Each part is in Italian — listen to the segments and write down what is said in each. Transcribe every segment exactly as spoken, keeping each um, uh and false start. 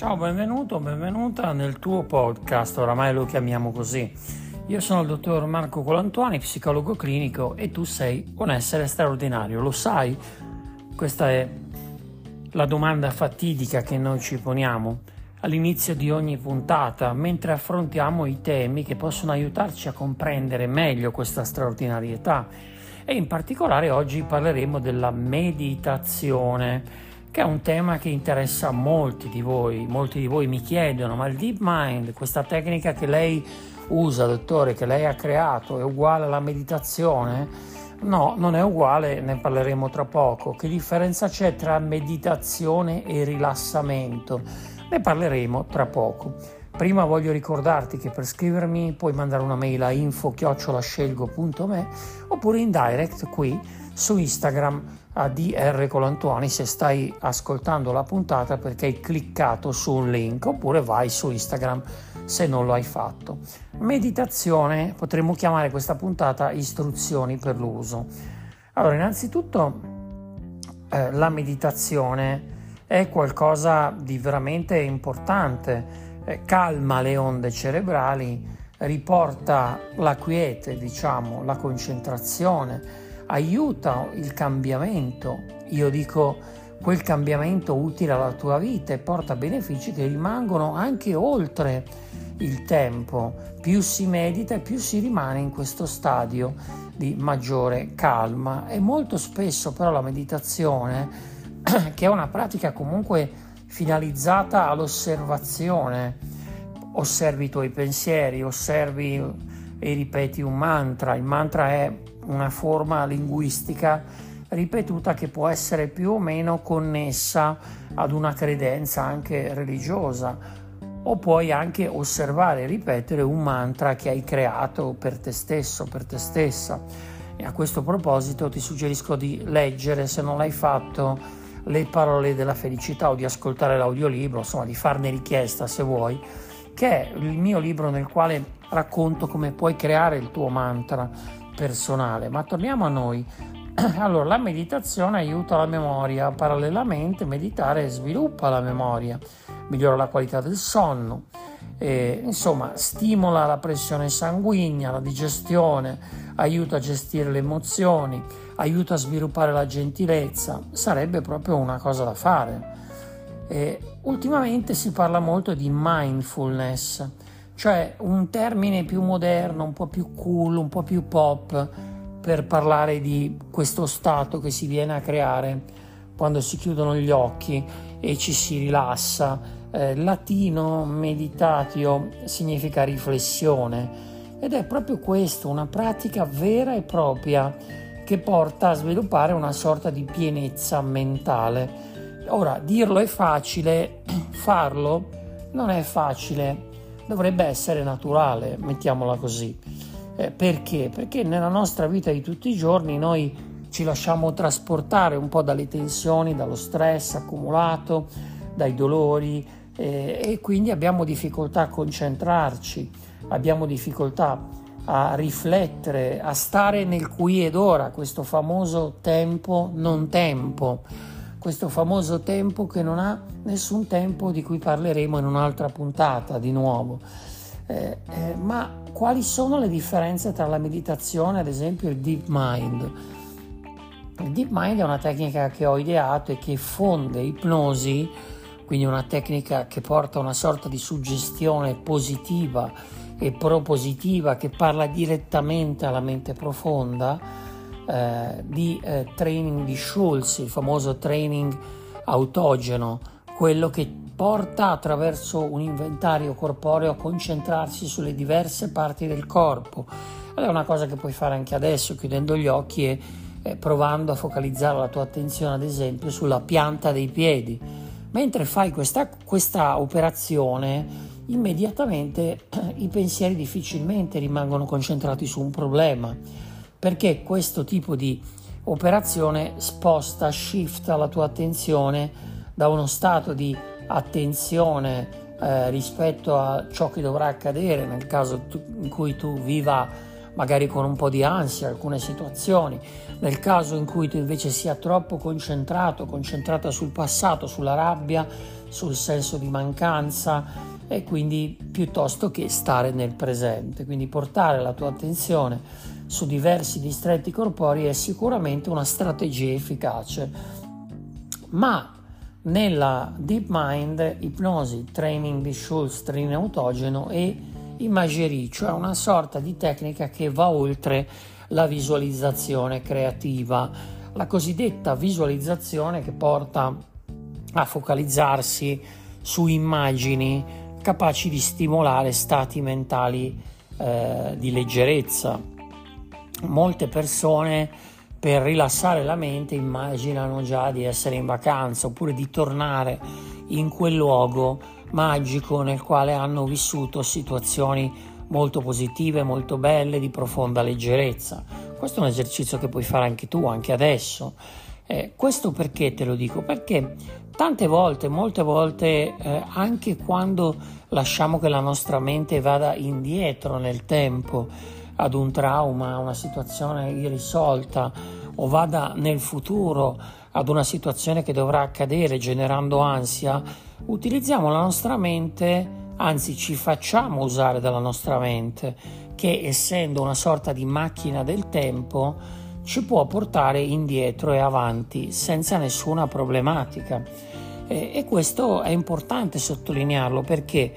Ciao, benvenuto, benvenuta nel tuo podcast, oramai lo chiamiamo così. Io sono il dottor Marco Colantuoni, psicologo clinico, e tu sei un essere straordinario, lo sai? Questa è la domanda fatidica che noi ci poniamo all'inizio di ogni puntata, mentre affrontiamo i temi che possono aiutarci a comprendere meglio questa straordinarietà. E in particolare oggi parleremo della meditazione, che è un tema che interessa molti di voi. Molti di voi mi chiedono: ma il Deep Mind, questa tecnica che lei usa, dottore, che lei ha creato, è uguale alla meditazione? No, non è uguale, ne parleremo tra poco. Che differenza c'è tra meditazione e rilassamento? Ne parleremo tra poco. Prima voglio ricordarti che per scrivermi puoi mandare una mail a info chiocciola scelgo punto me oppure in direct qui su Instagram a D R Colantuoni se stai ascoltando la puntata perché hai cliccato su un link, oppure vai su Instagram se non lo hai fatto. Meditazione, potremmo chiamare questa puntata istruzioni per l'uso. Allora, innanzitutto eh, la meditazione è qualcosa di veramente importante, eh, calma le onde cerebrali, riporta la quiete, diciamo, la concentrazione, aiuta il cambiamento, io dico quel cambiamento utile alla tua vita, e porta benefici che rimangono anche oltre il tempo. Più si medita e più si rimane in questo stadio di maggiore calma. E molto spesso però la meditazione, che è una pratica comunque finalizzata all'osservazione, osservi i tuoi pensieri, osservi e ripeti un mantra. Il mantra è una forma linguistica ripetuta che può essere più o meno connessa ad una credenza anche religiosa, o puoi anche osservare e ripetere un mantra che hai creato per te stesso, per te stessa. E a questo proposito ti suggerisco di leggere, se non l'hai fatto, Le parole della felicità, o di ascoltare l'audiolibro, insomma di farne richiesta se vuoi, che è il mio libro nel quale racconto come puoi creare il tuo mantra personale. Ma torniamo a noi. Allora, la meditazione aiuta la memoria. Parallelamente, meditare sviluppa la memoria, migliora la qualità del sonno, e, insomma, stimola la pressione sanguigna, la digestione, aiuta a gestire le emozioni, aiuta a sviluppare la gentilezza. Sarebbe proprio una cosa da fare. E ultimamente si parla molto di mindfulness, cioè un termine più moderno, un po' più cool, un po' più pop, per parlare di questo stato che si viene a creare quando si chiudono gli occhi e ci si rilassa. Eh, latino meditatio significa riflessione, ed è proprio questo, una pratica vera e propria che porta a sviluppare una sorta di pienezza mentale. Ora, dirlo è facile, farlo non è facile. Dovrebbe essere naturale, mettiamola così. Eh, perché? Perché nella nostra vita di tutti i giorni noi ci lasciamo trasportare un po' dalle tensioni, dallo stress accumulato, dai dolori, eh, e quindi abbiamo difficoltà a concentrarci, abbiamo difficoltà a riflettere, a stare nel qui ed ora, questo famoso tempo non tempo, questo famoso tempo che non ha nessun tempo, di cui parleremo in un'altra puntata di nuovo. Eh, eh, ma quali sono le differenze tra la meditazione, ad esempio, e il Deep Mind? Il Deep Mind è una tecnica che ho ideato e che fonde ipnosi, quindi una tecnica che porta una sorta di suggestione positiva e propositiva, che parla direttamente alla mente profonda, Eh, di eh, training di Schultz, il famoso training autogeno, quello che porta attraverso un inventario corporeo a concentrarsi sulle diverse parti del corpo. È una cosa che puoi fare anche adesso, chiudendo gli occhi e eh, provando a focalizzare la tua attenzione, ad esempio, sulla pianta dei piedi. Mentre fai questa, questa operazione, immediatamente eh, i pensieri difficilmente rimangono concentrati su un problema, perché questo tipo di operazione sposta, shifta la tua attenzione da uno stato di attenzione eh, rispetto a ciò che dovrà accadere nel caso tu, in cui tu viva magari con un po' di ansia alcune situazioni. Nel caso in cui tu invece sia troppo concentrato, concentrata sul passato, sulla rabbia, sul senso di mancanza, e quindi piuttosto che stare nel presente. Quindi portare la tua attenzione su diversi distretti corporei è sicuramente una strategia efficace. Ma nella Deep Mind, ipnosi, training di Schultz, training autogeno e imagerie, cioè una sorta di tecnica che va oltre la visualizzazione creativa, la cosiddetta visualizzazione che porta a focalizzarsi su immagini capaci di stimolare stati mentali eh, di leggerezza. Molte persone per rilassare la mente immaginano già di essere in vacanza oppure di tornare in quel luogo magico nel quale hanno vissuto situazioni molto positive, molto belle, di profonda leggerezza. Questo è un esercizio che puoi fare anche tu, anche adesso. Eh, questo perché te lo dico? Perché tante volte, molte volte, eh, anche quando lasciamo che la nostra mente vada indietro nel tempo ad un trauma, a una situazione irrisolta, o vada nel futuro ad una situazione che dovrà accadere generando ansia, utilizziamo la nostra mente, anzi ci facciamo usare dalla nostra mente, che essendo una sorta di macchina del tempo ci può portare indietro e avanti senza nessuna problematica. E, e questo è importante sottolinearlo perché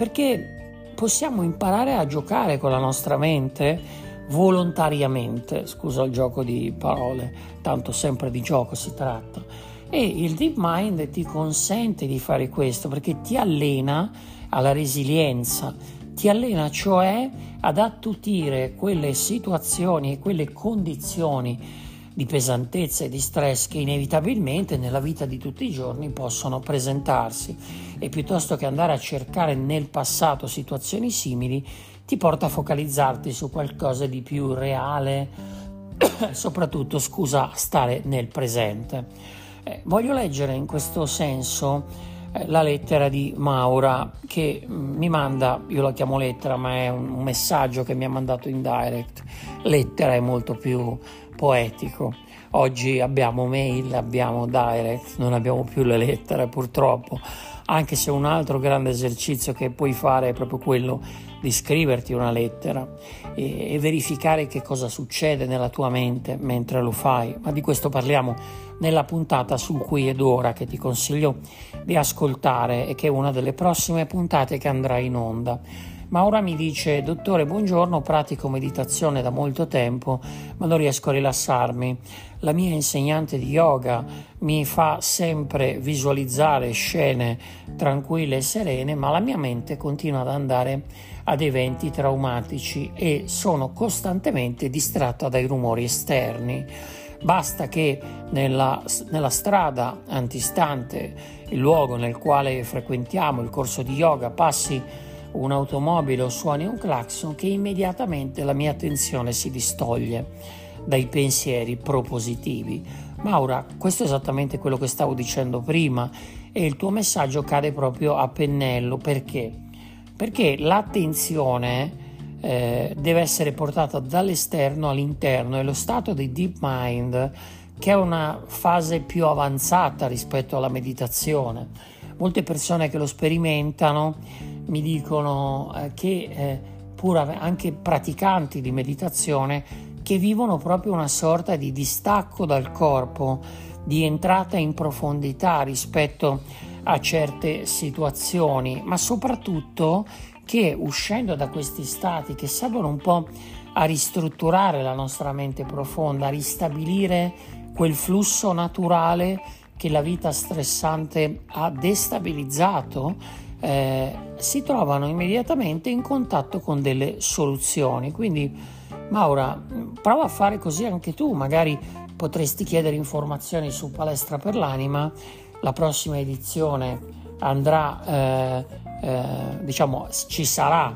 perché possiamo imparare a giocare con la nostra mente volontariamente, scusa il gioco di parole, tanto sempre di gioco si tratta, e il Deep Mind ti consente di fare questo perché ti allena alla resilienza, ti allena cioè ad attutire quelle situazioni e quelle condizioni di pesantezza e di stress che inevitabilmente nella vita di tutti i giorni possono presentarsi, e piuttosto che andare a cercare nel passato situazioni simili ti porta a focalizzarti su qualcosa di più reale, soprattutto, scusa, stare nel presente. Eh, voglio leggere in questo senso eh, la lettera di Maura che mh, mi manda, io la chiamo lettera ma è un, un messaggio che mi ha mandato in direct. Lettera è molto più poetico. Oggi abbiamo mail, abbiamo direct, non abbiamo più le lettere purtroppo, anche se un altro grande esercizio che puoi fare è proprio quello di scriverti una lettera e, e verificare che cosa succede nella tua mente mentre lo fai, ma di questo parliamo nella puntata sul qui ed ora che ti consiglio di ascoltare e che è una delle prossime puntate che andrà in onda. Maura mi dice: dottore, buongiorno, pratico meditazione da molto tempo ma non riesco a rilassarmi. La mia insegnante di yoga mi fa sempre visualizzare scene tranquille e serene, ma la mia mente continua ad andare ad eventi traumatici e sono costantemente distratta dai rumori esterni. Basta che nella, nella strada antistante il luogo nel quale frequentiamo il corso di yoga passi un'automobile o suoni un clacson che immediatamente la mia attenzione si distoglie dai pensieri propositivi. Maura, questo è esattamente quello che stavo dicendo prima e il tuo messaggio cade proprio a pennello. Perché? Perché l'attenzione eh, deve essere portata dall'esterno all'interno, e lo stato di Deep Mind, che è una fase più avanzata rispetto alla meditazione. Molte persone che lo sperimentano mi dicono eh, che eh, pur anche praticanti di meditazione che vivono proprio una sorta di distacco dal corpo, di entrata in profondità rispetto a certe situazioni, ma soprattutto che uscendo da questi stati che servono un po' a ristrutturare la nostra mente profonda, a ristabilire quel flusso naturale che la vita stressante ha destabilizzato, eh, si trovano immediatamente in contatto con delle soluzioni. Quindi Maura, prova a fare così anche tu, magari potresti chiedere informazioni su Palestra per l'Anima. La prossima edizione andrà, eh, eh, diciamo, ci sarà,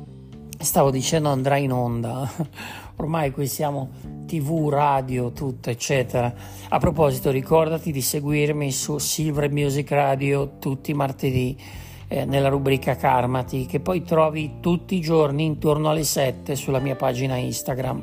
stavo dicendo andrà in onda, ormai qui siamo tv, radio, tutto eccetera. A proposito, ricordati di seguirmi su Silver Music Radio tutti i martedì eh, nella rubrica Karmati, che poi trovi tutti i giorni intorno alle sette sulla mia pagina Instagram.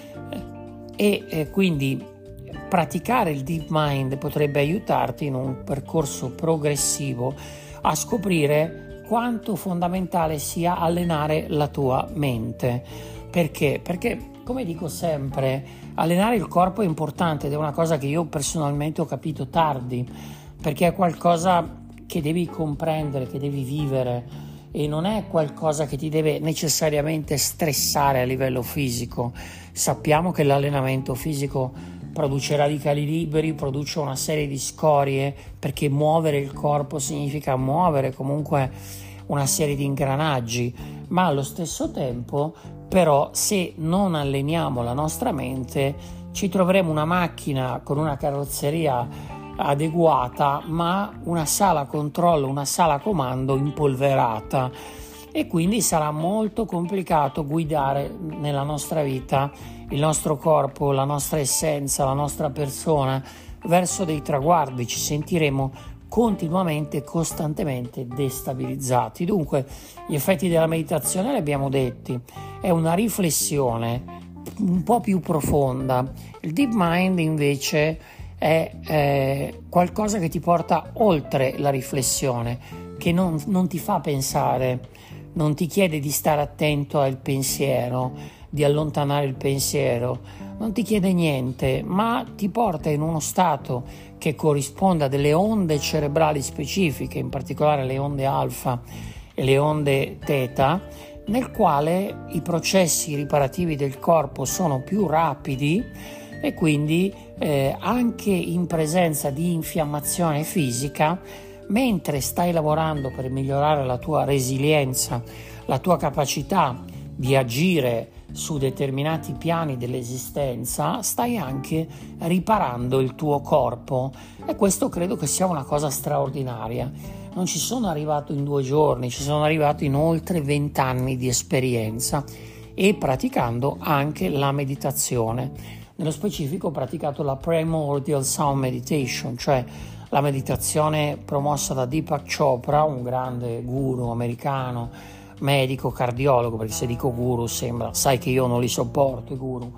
E eh, quindi praticare il Deep Mind potrebbe aiutarti in un percorso progressivo a scoprire quanto fondamentale sia allenare la tua mente. Perché? Perché, come dico sempre, allenare il corpo è importante ed è una cosa che io personalmente ho capito tardi, perché è qualcosa che devi comprendere, che devi vivere, e non è qualcosa che ti deve necessariamente stressare a livello fisico. Sappiamo che l'allenamento fisico produce radicali liberi, produce una serie di scorie, perché muovere il corpo significa muovere comunque una serie di ingranaggi, ma allo stesso tempo però se non alleniamo la nostra mente ci troveremo una macchina con una carrozzeria adeguata ma una sala controllo, una sala comando impolverata, e quindi sarà molto complicato guidare nella nostra vita il nostro corpo, la nostra essenza, la nostra persona verso dei traguardi. Ci sentiremo continuamente, costantemente destabilizzati. Dunque gli effetti della meditazione li abbiamo detti, è una riflessione un po' più profonda. Il Deep Mind invece è eh, qualcosa che ti porta oltre la riflessione, che non, non ti fa pensare, non ti chiede di stare attento al pensiero, di allontanare il pensiero, non ti chiede niente, ma ti porta in uno stato che corrisponde a delle onde cerebrali specifiche, in particolare le onde alfa e le onde teta, nel quale i processi riparativi del corpo sono più rapidi e quindi eh, anche in presenza di infiammazione fisica, mentre stai lavorando per migliorare la tua resilienza, la tua capacità di agire su determinati piani dell'esistenza, stai anche riparando il tuo corpo, e questo credo che sia una cosa straordinaria. Non ci sono arrivato in due giorni, ci sono arrivato in oltre vent'anni di esperienza e praticando anche la meditazione. Nello specifico ho praticato la Primordial Sound Meditation, cioè la meditazione promossa da Deepak Chopra, un grande guru americano, medico, cardiologo, perché se dico guru sembra, sai che io non li sopporto i guru,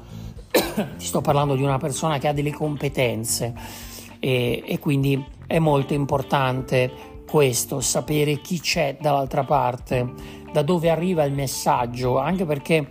ti sto parlando di una persona che ha delle competenze e, e quindi è molto importante questo, sapere chi c'è dall'altra parte, da dove arriva il messaggio, anche perché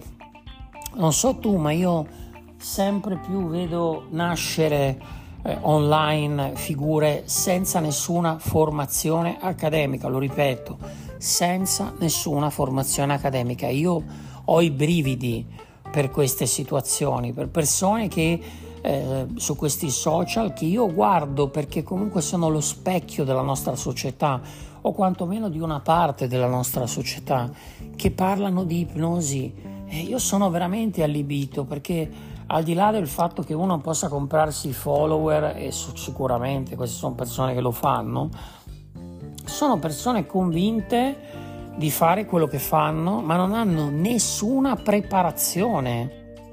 non so tu, ma io sempre più vedo nascere eh, online figure senza nessuna formazione accademica, lo ripeto, senza nessuna formazione accademica. Io ho i brividi per queste situazioni, per persone che eh, su questi social che io guardo perché comunque sono lo specchio della nostra società, o quantomeno di una parte della nostra società, che parlano di ipnosi, e io sono veramente allibito, perché al di là del fatto che uno possa comprarsi follower, e sicuramente queste sono persone che lo fanno, sono persone convinte di fare quello che fanno, ma non hanno nessuna preparazione.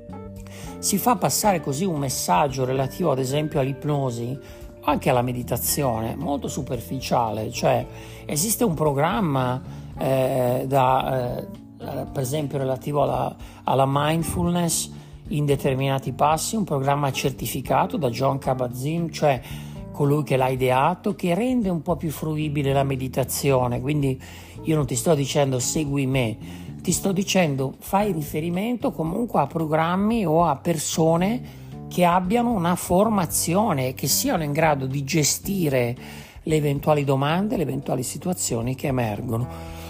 Si fa passare così un messaggio relativo ad esempio all'ipnosi, anche alla meditazione, molto superficiale. Cioè esiste un programma eh, da, eh, per esempio relativo alla, alla mindfulness in determinati passi, un programma certificato da Jon Kabat-Zinn, cioè colui che l'ha ideato, che rende un po' più fruibile la meditazione. Quindi io non ti sto dicendo segui me, ti sto dicendo fai riferimento comunque a programmi o a persone che abbiano una formazione, che siano in grado di gestire le eventuali domande, le eventuali situazioni che emergono.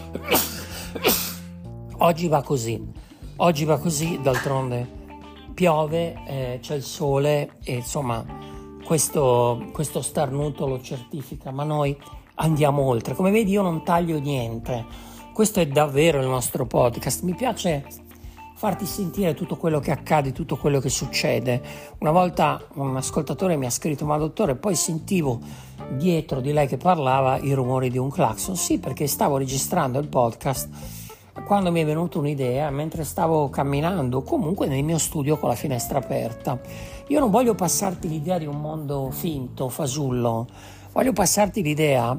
Oggi va così, oggi va così, d'altronde piove, eh, c'è il sole e insomma questo, questo starnuto lo certifica, ma noi andiamo oltre. Come vedi io non taglio niente, questo è davvero il nostro podcast. Mi piace farti sentire tutto quello che accade, tutto quello che succede. Una volta un ascoltatore mi ha scritto: ma dottore, poi sentivo dietro di lei che parlava i rumori di un clacson. Sì, perché stavo registrando il podcast quando mi è venuta un'idea, mentre stavo camminando comunque nel mio studio con la finestra aperta. Io non voglio passarti l'idea di un mondo finto, fasullo, voglio passarti l'idea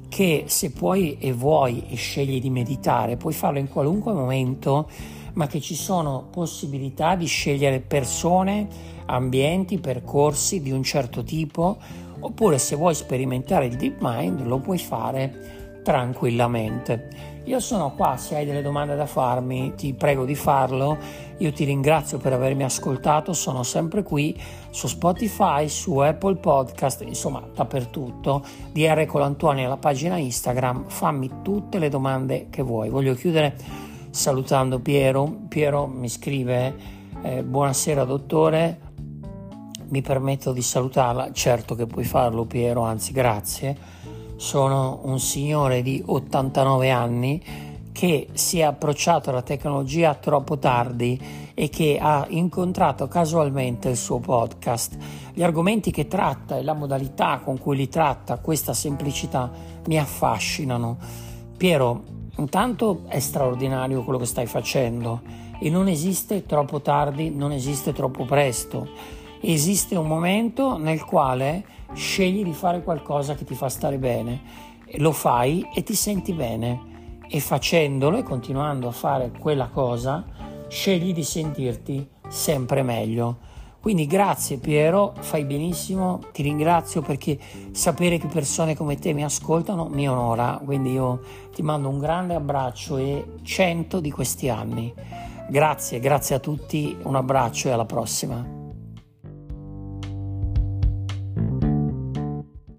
che se puoi e vuoi e scegli di meditare, puoi farlo in qualunque momento, ma che ci sono possibilità di scegliere persone, ambienti, percorsi di un certo tipo, oppure se vuoi sperimentare il Deep Mind lo puoi fare tranquillamente. Io sono qua, se hai delle domande da farmi ti prego di farlo. Io ti ringrazio per avermi ascoltato, sono sempre qui su Spotify, su Apple Podcast, insomma dappertutto. D R Colantuoni alla pagina Instagram, fammi tutte le domande che vuoi. Voglio chiudere salutando Piero. Piero mi scrive eh, buonasera dottore, mi permetto di salutarla. Certo che puoi farlo Piero, anzi grazie. Sono un signore di ottantanove anni che si è approcciato alla tecnologia troppo tardi e che ha incontrato casualmente il suo podcast. Gli argomenti che tratta e la modalità con cui li tratta, questa semplicità, mi affascinano. Piero, intanto è straordinario quello che stai facendo e non esiste troppo tardi, non esiste troppo presto. Esiste un momento nel quale scegli di fare qualcosa che ti fa stare bene, lo fai e ti senti bene, e facendolo e continuando a fare quella cosa scegli di sentirti sempre meglio. Quindi grazie Piero, fai benissimo, ti ringrazio, perché sapere che persone come te mi ascoltano mi onora, quindi io ti mando un grande abbraccio e cento di questi anni. Grazie, grazie a tutti, un abbraccio e alla prossima.